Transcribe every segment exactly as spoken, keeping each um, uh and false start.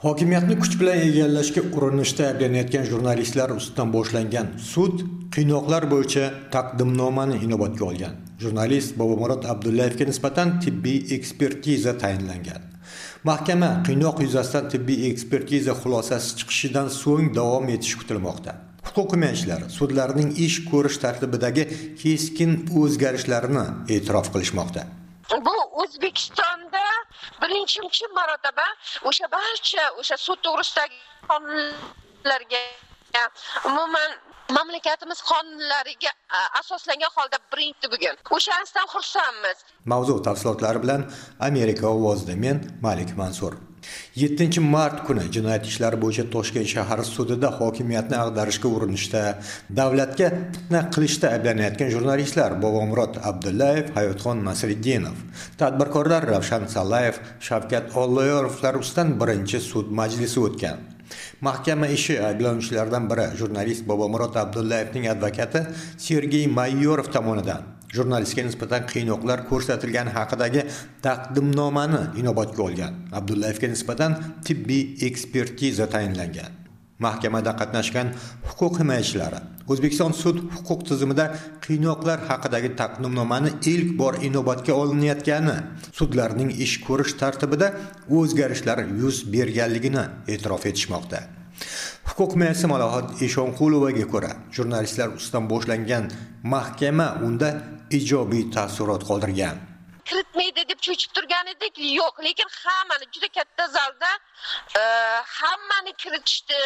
Hokimiyatni kuch bilan egallashga urinishda ayblanayotgan jurnalistlar ustidan boshlangan sud qiynoqlar bo'yicha taqdimnomani inobatga olgan. Jurnalist Bobomurod Abdullayevga nisbatan tibbiy ekspertiza tayinlangan. Mahkama qiynoq yuzasidan tibbiy ekspertiza xulosasi chiqishidan so'ng davom etishi kutilmoqda. Huquq himoyachilari sudlarning ish ko'rish tartibidagi keskin o'zgarishlarini e'tirof qilishmoqda. Bu O'zbekistonda birinchi marotaba o'sha barcha o'sha sud to'g'risidagi qonunlarga, umuman mamlakatimiz qonunlariga asoslangan holda birinchi bugun. O'shandan xursandmiz. Mavzu tafsilotlari bilan Amerika ovozida men Malik Mansur. yettinchi mart kuni jinoyat ishlari bo'yicha Toshkent shahar sudida hokimiyatni ag'darishga urinishda, davlatga fitna qilishda ayblanayotgan jurnalistlar Bobomurod Abdullayev, Hayotxon Nasriddinov, tadbirkorlar Ravshan Salayev, Shavkat Olloyorovlar ustidan birinchi sud majlisi o'tgan. Mahkama ishi ayblanuvchilardan biri jurnalist Bobomurod Abdullayevning advokati Sergey Mayorov tomonidan jurnalistga nisbatan qiynoqlar ko'rsatilgani haqidagi taqdimnomani inobatga olgan. Abdullayevga nisbatan tibbiy ekspertiza tayinlangan. Mahkamada qatnashgan huquq himoyachilari O'zbekiston sud huquq tizimida qiynoqlar haqidagi taqdimnomani ilk bor inobatga olinayotgani, sudlarning ish ko'rish tartibida o'zgarishlar yuz berganligini e'tirof etishmoqda. Huquq himoyachisi Malohat Eshonqulovaga ko'ra, jurnalistlar ustidan boshlangan mahkama unda ijobiy taassurot qoldirgan. Kiritmaydi deb cho'chib turgan edik, yo'q, lekin hammani juda katta zalda hammani kiritishdi.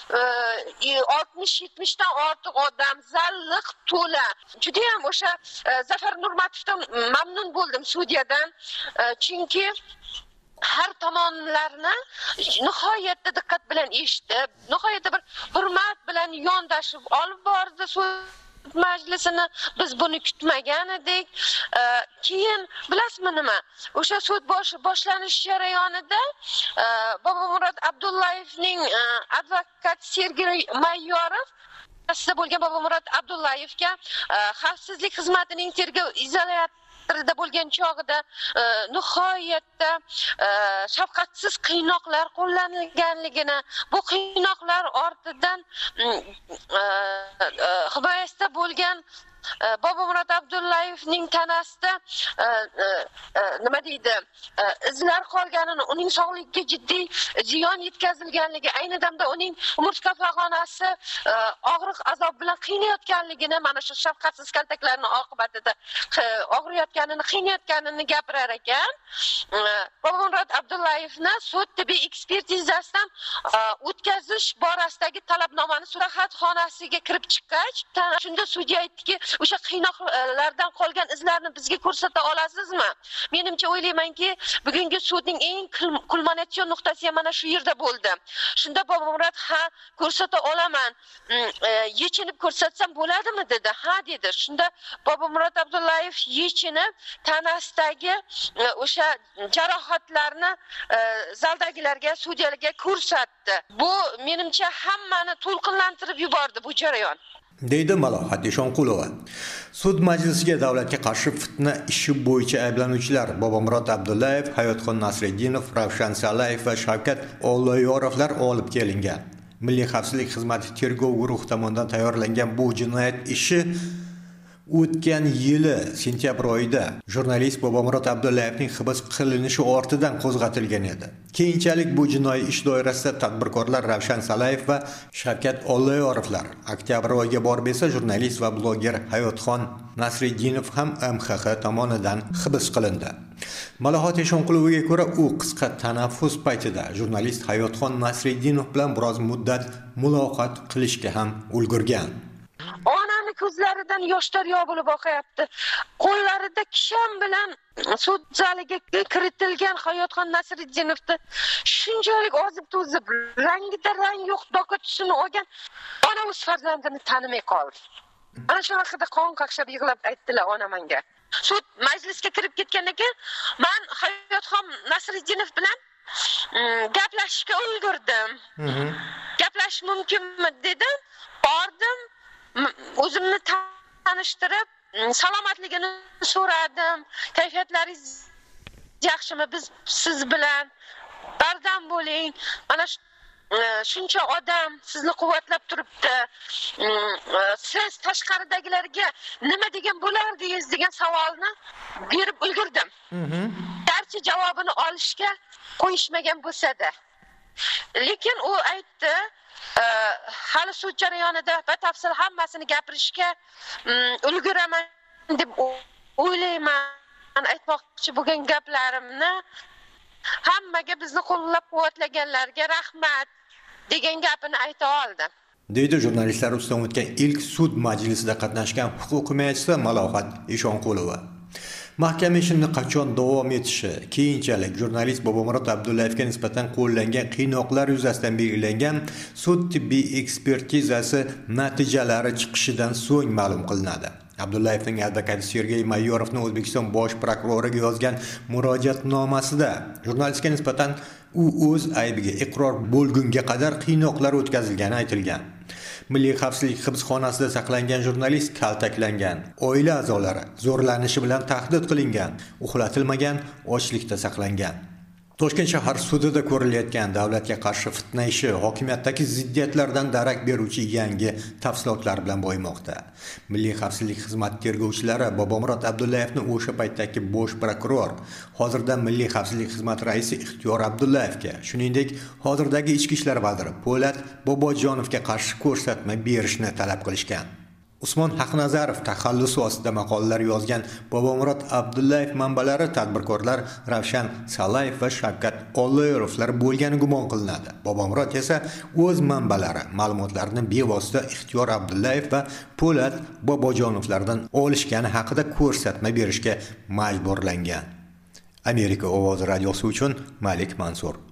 oltmish yetmish dan ortiq odam, zalliq to'la. Juda ham o'sha Zafar Nurmatovdan mamnun bo'ldim sudyadan, chunki har tomonlarni nihoyatda diqqat bilan eshitib, nihoyatda bir hurmat bilan yondashib olib bordi sud majlisini. Biz buni kutmagan edik. Keyin bilasizmi nima? O'sha sud boshlanish jarayonida Bobomurod Abdullayevning advokati Sergey Mayorov sizda bo'lgan Bobomurod Abdullayevga xavfsizlik xizmatining tergov izolyatorida bo'lgan chog'ida nihoyatda shafqatsiz qiynoqlar qo'llanilganligini, bu qiynoqlar ortidan himoyasida bo'lgan Bobomurod Abdullayevning tanasida nima deydi, izlar qolganini, uning sog'ligiga jiddiy ziyon yetkazilganligi, ayni damda uning umurtqa pog'onasi og'riq azob bilan qiynayotganligini, mana shu shafqatsiz kaltaklarning oqibatida og'riyotganini, qiynayotganini gapirar ekan. Bobomurod Abdullayevni sud tibbiy ekspertizasidan o'tkazish borasidagi talabnomani surahat xonasiga kirib chiqqach, shunda sudya aytdiki, o'sha qiynoqlardan qolgan izlarni bizga ko'rsata olasizmi? Menimcha o'ylaymanki, bugungi sudning eng kulminatsion nuqtasi mana shu yerda bo'ldi. Shunda Bobomurod ha ko'rsata olaman, yechinib ko'rsatsam bo'ladimi dedi. Ha dedi. Shunda Bobomurod Abdullayev yechinib tanasidagi o'sha jarohatlarni zaldagilarga, sudyalarga ko'rsatdi. Bu menimcha hammani to'lqinlantirib yubordi bu jarayon. deydi Malohat Eshonqulova. Sud majlisiga davlatga qarshi fitna ishi bo'yicha ayblanuvchilar Bobomurod Abdullayev, Hayotxon Nasriddinov, Ravshan Salayev va Shavkat Olloyorovlar olib kelingan. Milliy xavfsizlik xizmati tergov guruhi tomonidan tayyorlangan bu jinoyat ishi o'tgan yili sentyabr oyida jurnalist Bobomurod Abdullayevning hibs qilinishi ortidan qo'zg'atilgan edi. Keyinchalik bu jinoiy ish doirasida tadbirkorlar Ravshan Salayev va Shavkat Olloyorovlar, oktyabr oyiga borib esa jurnalist va bloger Hayotxon Nasriddinov ham M X X tomonidan hibs qilindi. Malohat Eshonqulovaga ko'ra, u qisqa tanaffus paytida jurnalist Hayotxon Nasriddinov bilan biroz muddat muloqot qilishga ham ulgurgan. Onani ko'zlaridan yoshlar yo bo'lib oqayapti. Qo'llarida kisham bilan sud zaliga kiritilgan Hayotxon Nasriddinovni shunchalik ozib-to'zib, rangida rang yo'q, dokatusini olgan ona o'z farzandini tanimay qoldi. Ana shu haqida qon qaqshab yig'lab aytdilar ona menga. Sud majlisga kirib ketgandan keyin men Hayotxon Nasriddinov bilan gaplashishga ulgurdim. Gaplash mumkinmi dedim. Bordim, o'zimni tanishtirib, salomatligini so'radim. Kayfiyatlaringiz yaxshimi? Biz siz bilan bardam bo'ling, mana shuncha odam sizni quvvatlab turibdi, siz tashqaridagilarga nima degan bo'lardingiz degan savolni berib ulgurdim. Garchi javobini olishga qo'yishmagan bo'lsa-da. Lekin u aytdi, hali sud jarayonida batafsil hammasini gapirishga ulguraman deb o'ylayman. Aytmoqchi bo'lgan gaplarimni hammaga bizni qo'llab-quvvatlaganlarga rahmat degan gapini ayta oldi. Deydi jurnalistlar ustidan o'tgan ilk sud majlisida qatnashgan huquq himoyachisi Malohat Eshonqulova. Mahkama ishini qachon davom etishi, keyinchalik jurnalist Bobomurod Abdullayevga nisbatan qo'llangan qiynoqlar yuzasidan belgilangan sud tibbiy ekspertizasi natijalari chiqishidan so'ng ma'lum qilinadi. Abdullayevning advokati Sergey Mayorovning O'zbekiston bosh prokuroriga yozgan murojaatnomasida jurnalistga nisbatan u o'z aybiga iqror bo'lgunga qadar qiynoqlar o'tkazilgani aytilgan. Milliy xavfsizlik hibsxonasida saqlangan jurnalist kaltaklangan, oila a'zolari zo'rlanishi bilan tahdid qilingan, uxlatilmagan, ochlikda saqlangan. Toshkent shahar sudida ko'rilayotgan davlatga qarshi fitna ishi hokimiyatdagi ziddiyatlardan darak beruvchi yangi tafsilotlar bilan boymoqda. Milliy xavfsizlik xizmati tergovchilari Bobomurod Abdullayevni o'sha paytdagi bosh prokuror, hozirda Milliy xavfsizlik xizmati raisi Ixtiyor Abdullayevga, shuningdek, hozirdagi ichki ishlar vaziri Po'lat Bobojonovga qarshi ko'rsatma berishni talab qilishgan. Usmon Haqnazarov taxallusi ostida maqolalar yozgan Bobomurod Abdullayev manbalari tadbirkorlar Ravshan Salayev va Shavkat Olloyerovlar bo'lgani gumon qilinadi. Bobomurod esa o'z manbalari ma'lumotlarini bevosita Ixtiyor Abdullayev va Po'lat Bobojonovlardan olishgani haqida ko'rsatma berishga majburlangan. Amerika ovozi radiosi uchun Malik Mansur.